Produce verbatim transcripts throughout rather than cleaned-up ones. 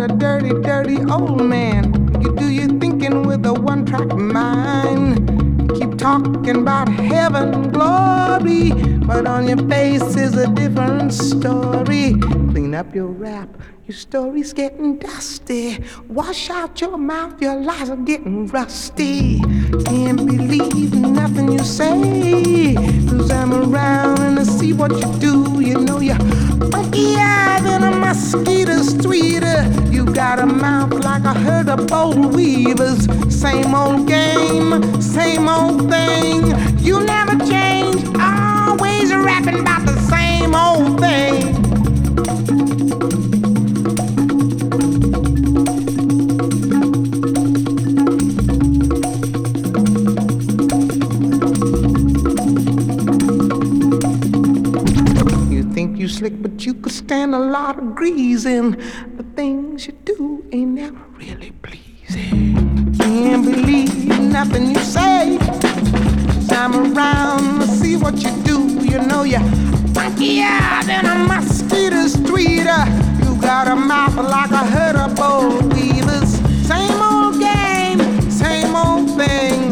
a dirty, dirty old man. You do your thinking with a one-track mind. Keep talking about heaven, glory, but on your face is a different story. Clean up your rap, your story's getting dusty. Wash out your mouth, your lies are getting rusty. Can't believe nothing you say, 'cause I'm around and I see what you do. You know you're funkier than a mosquito streeter. You got a mouth like a herd of bold weavers. Same old game, same old thing. You never change, always rapping about the same old thing. You slick, but you could stand a lot of greasing. The things you do ain't never really pleasing. Can't believe nothing you say, 'cause I'm around to see what you do. You know you're funkier than a mosquito streeter. You got a mouth like a herd of bold weavers. Same old game, same old thing.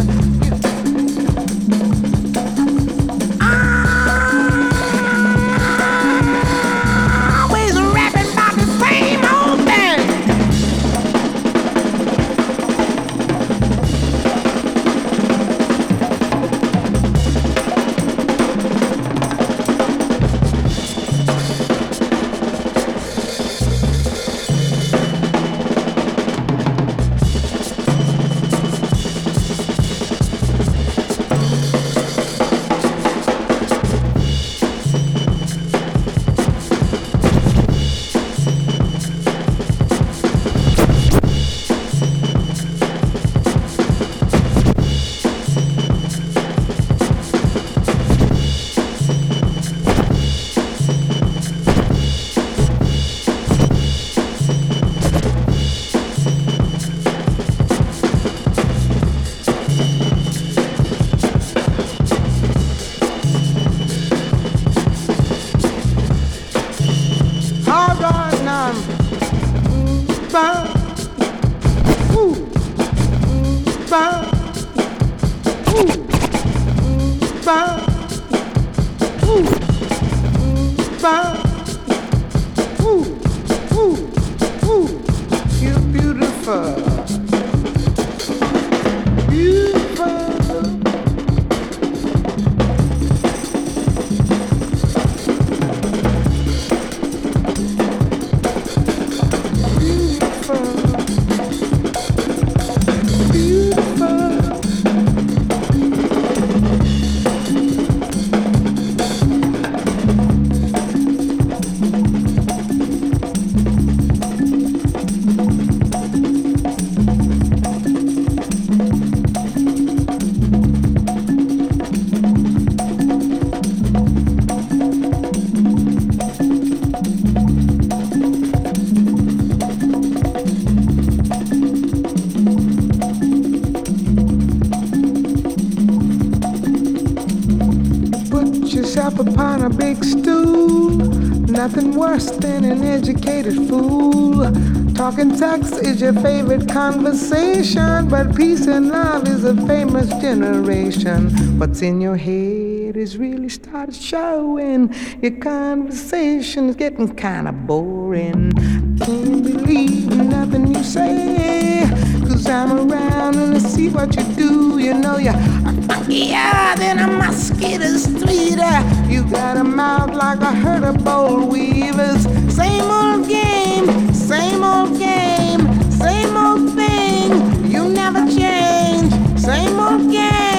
Upon a big stool, nothing worse than an educated fool. Talking sex is your favorite conversation, but peace and love is a famous generation. What's in your head is really started showing. Your conversation is getting kinda boring. Can't believe nothing you say, 'cause I'm around and I see what you do. You know you're funkier than a mosquito streeter. You got a mouth like a herd of bold weavers. Same old game, same old game, same old thing. You never change, same old game.